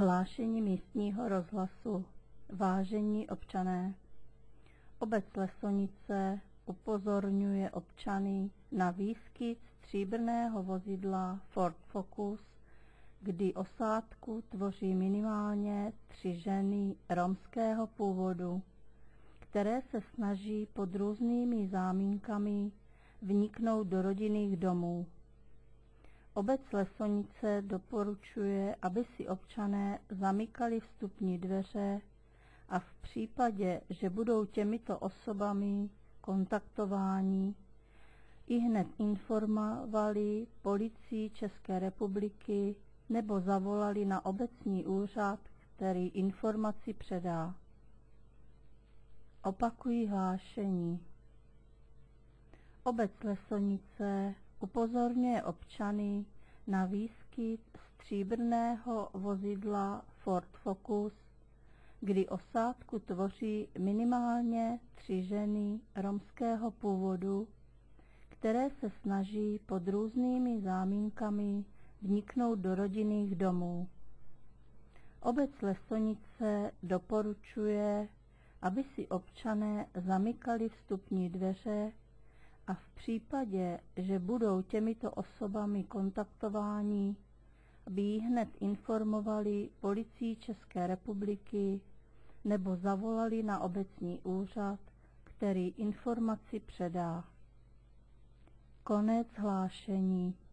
Hlášení místního rozhlasu. Vážení občané, obec Lesonice upozorňuje občany na výskyt stříbrného vozidla Ford Focus, kdy osádku tvoří minimálně 3 ženy romského původu, které se snaží pod různými záminkami vniknout do rodinných domů. Obec Lesonice doporučuje, aby si občané zamykali vstupní dveře a v případě, že budou těmito osobami kontaktováni, ihned informovali Policii České republiky nebo zavolali na obecní úřad, který informaci předá. Opakují hlášení. Obec Lesonice upozorňuje občany na výskyt stříbrného vozidla Ford Focus, kdy osádku tvoří minimálně 3 ženy romského původu, které se snaží pod různými záminkami vniknout do rodinných domů. Obec Lesonice doporučuje, aby si občané zamykali vstupní dveře a v případě, že budou těmito osobami kontaktováni, aby ji hned informovali Policii České republiky nebo zavolali na obecní úřad, který informaci předá. Konec hlášení.